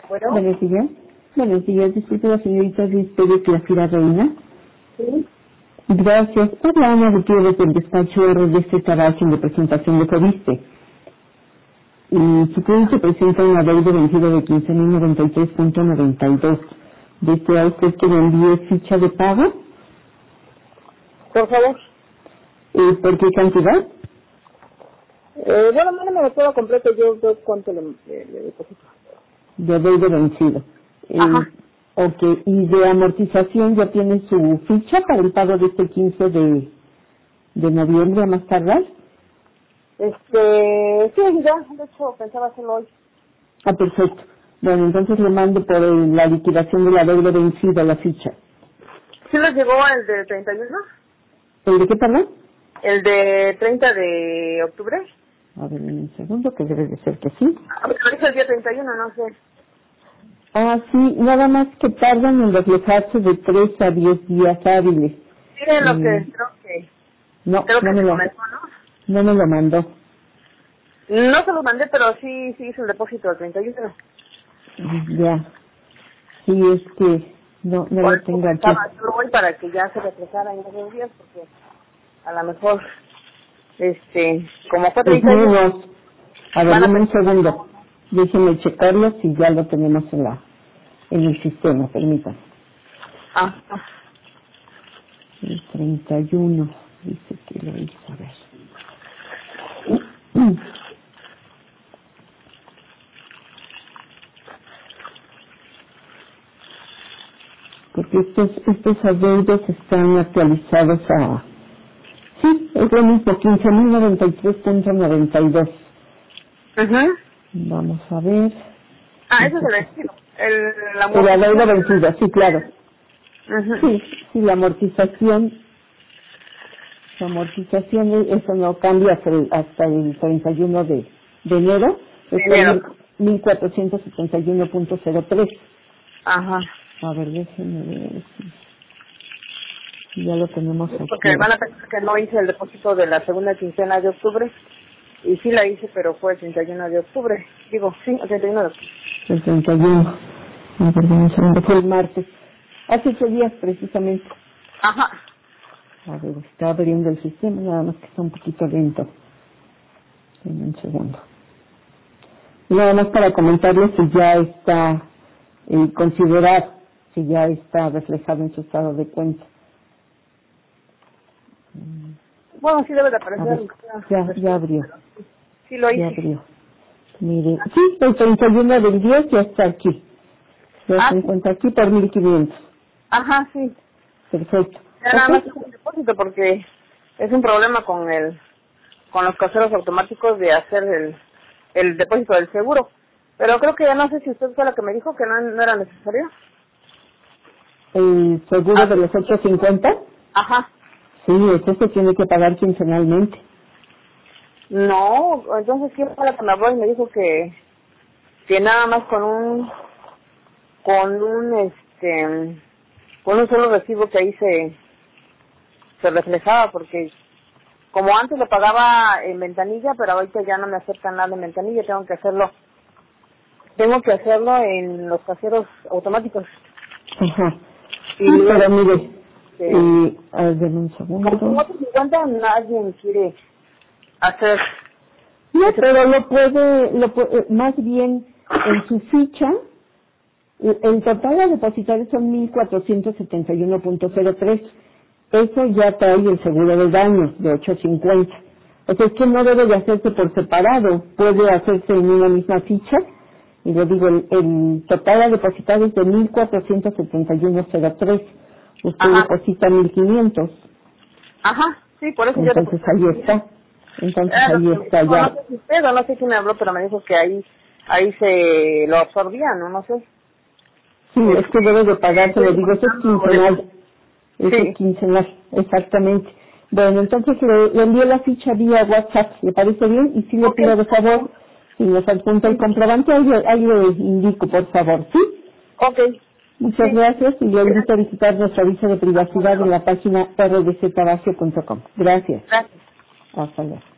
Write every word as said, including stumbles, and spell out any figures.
Bueno, Buenos días. Buenos días. Disculpe la señorita Luis Pérez Grafira Reina. sí. Gracias. Habla Ana Gutiérrez del despacho R D C Tabaco de presentación de Coviste. Y su cliente presenta una deuda vencida de quince mil noventa y tres punto noventa y dos. ¿Desea usted que le envíe ficha de pago? Por favor. ¿Y por qué cantidad? Eh, bueno, mándame todo completo, yo veo cuánto le, le, le deposito. De deuda vencido. Eh, Ajá. ok. ¿Y de amortización ya tiene su ficha para el pago de este quince de, de noviembre a más tardar? Este, sí, ya, de hecho pensaba hacerlo hoy. Ah, perfecto. Bueno, entonces le mando por el- la liquidación de la deuda vencida la ficha. ¿Sí les llegó el de treinta y uno? ¿El de qué, perdón? ¿El de treinta de octubre? A ver, un segundo, que debe de ser que sí. A ver, es el día treinta y uno, no sé. Ah, sí, nada más que tardan en reflejarse de tres a diez días hábiles. Miren lo que Mm, creo que, no, creo que no me se lo, comentó, ¿no? no me lo mandó. No se los mandé, pero sí, sí hizo el depósito del treinta y uno. Mm, Ya, sí, es que no, no Por lo eso tengo aquí. pensaba hacerlo hoy para que ya se reflejara en esos días, porque a lo mejor, este, como fue Pues treinta y uno, no, a ver, van a dame un pensar. segundo. Déjeme checarlo si ya lo tenemos en la, en el sistema, permítame. Ah, ah. El treinta y uno, dice que lo hizo, a ver. Porque estos, estos adeudos están actualizados a... Sí, es lo mismo, quince mil noventa y tres punto noventa y dos. Ujú. Vamos a ver. Ah, eso es el vencido. El, la El adeudo amortización. vencido, sí, claro. Ujú. Sí, sí, la amortización, la amortización, eso no cambia hasta el, hasta el treinta y uno de, de enero, está Dinero. en mil cuatrocientos setenta y uno punto cero tres. Ajá. A ver, déjenme ver si, si ya lo tenemos aquí. Porque van a pensar que no hice el depósito de la segunda quincena de octubre. Y sí la hice, pero fue el treinta y uno de octubre. Digo, sí, el treinta y uno de octubre. El treinta y uno. A ver, dame un segundo, fue el martes. Hace ocho días precisamente. Ajá. A ver, está abriendo el sistema, nada más que está un poquito lento. Dame un segundo. Y nada más para comentarles si ya está, eh, considerar si ya está reflejado en su estado de cuenta. Bueno, sí debe de A ver, aparecer. ya, ya abrió, Sí lo ya hice. abrió. Mire, sí, el treinta y uno del diez ya está aquí. Ya Ah, se sí. encuentra aquí por mil quinientos. Ajá, sí. Perfecto. Ya nada más ¿Ok? es un depósito porque es un problema con el con los caseros automáticos de hacer el, el depósito del seguro. Pero creo que ya no sé si usted fue la que me dijo que no, no era necesario. El seguro Ah, de los ochocientos cincuenta, ajá. sí, ese se tiene que pagar quincenalmente. No, entonces quién fue la que me habló y me dijo que que nada más con un con un este con un solo recibo que ahí se se reflejaba, porque como antes lo pagaba en ventanilla, pero ahorita ya no me aceptan nada en ventanilla, tengo que hacerlo tengo que hacerlo en los caseros automáticos. Ajá. Y Sí, luego, pero mire, este, eh, a ver, deme un como con segundo. otros cincuenta nadie quiere hacer No, ese. pero lo puede, lo puede, más bien en su ficha, el el total a depositar son mil cuatrocientos setenta y uno punto cero tres. Eso ya trae el seguro de daños de ochocientos cincuenta. O sea, es que no debe de hacerse por separado, puede hacerse en una misma ficha. Y le digo, el, el total a depositar es de mil cuatrocientos setenta y uno punto cero tres. Usted Ajá, deposita mil quinientos. ajá, sí, por eso yo Entonces deposité. ahí está. Entonces Era lo ahí que me está dijo, no ya. sé si usted o no sé quién me habló, pero me dijo que ahí ahí se lo absorbían, no no sé. Sí, es que debe de Este, pagarse, estoy le digo, eso es depositando quincenal. de- Eso es sí. quincenal, exactamente. Bueno, entonces le, le envío la ficha vía WhatsApp, ¿le parece bien? Y si le Ok. pido de favor, si nos adjunta el Sí. comprobante, ahí, le- ahí le indico, por favor, ¿sí? Ok. Muchas Sí. gracias y le invito a Gracias. visitar nuestro aviso de Hasta privacidad en luego. la página r d z tabacio punto com. Gracias. Gracias. Hasta luego.